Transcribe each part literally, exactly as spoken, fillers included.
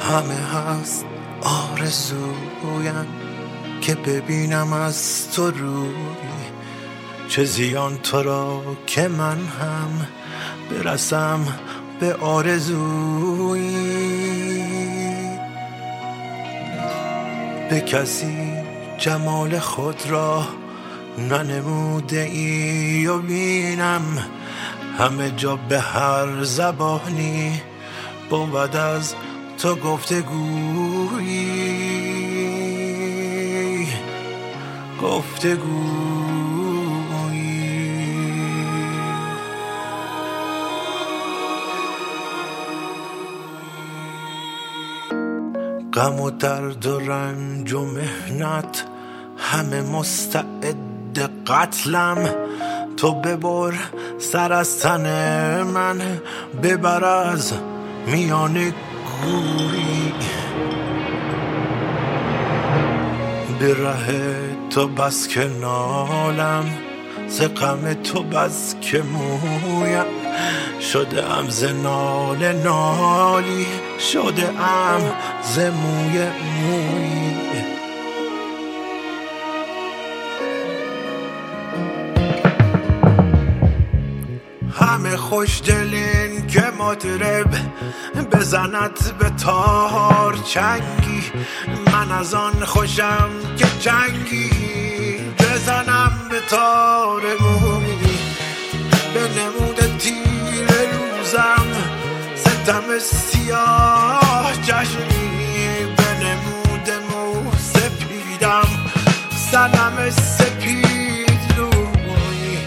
همه هست آرزویم که ببینم از تو روی، چه زیان تو را که من هم برسم به آرزویی. به کسی جمال خود را ننموده ای و بینم همه جا به هر زبانی بود از تو گفتگویی گفتگویی. غم و درد و رنج و محنت همه مستعد قتلم، تو ببر سر از تن من ببر از میان گوری. به ره تو بس که نالم ز غم تو بس که مویم، شده ام ز ناله نالی شده ام ز موی مویی. همه خوش دلین که مطرب بزند به تار چنگی، من از آن خوشم که چنگی بزنم به تار مومی. به نمود تیر روزم ستم سیاه چشمی، به نمود مو سپیدم صنم سپید روی.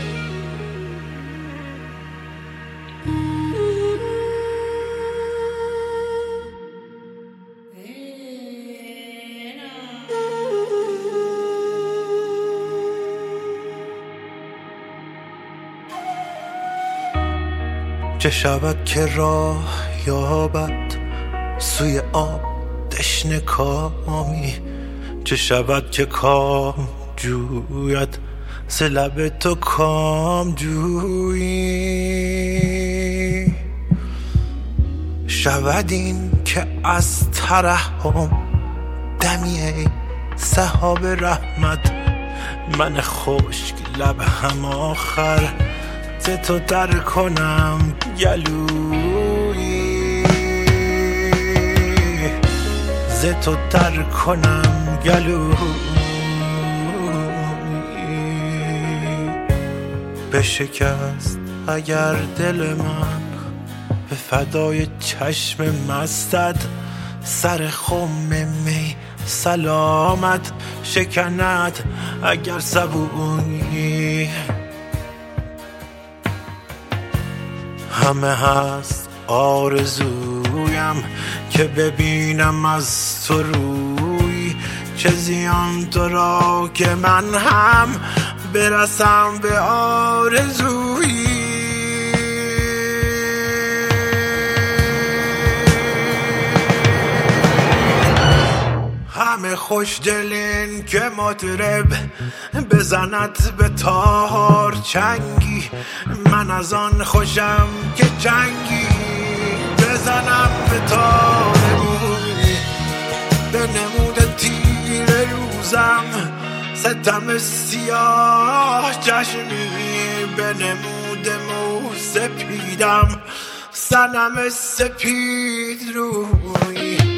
چه شود که راه یابد سوی آب تشنه کامی، چه شود که کام جوید ز لب تو کام جویی. شود این که از ترحم دمی ای سحاب رحمت، من خشک لب هم آخر ز تو در کنم گلویی، ز تو در کنم گلویی. بشکست اگر دل من به فدای چشم مستت، سر خم می سلامت شکند اگر صبویی. همه هست آرزویم که ببینم از تو روی، چه زیان تو را که من هم برسم به آرزویی. همه خوش دلین که مطرب بزند به تار چنگی، من از آن خوشم که چنگی بزنم به تار موی. به نمود تیر روزم ستم سیاه چشمی، به نمود مو سپیدم صنم سپید روی.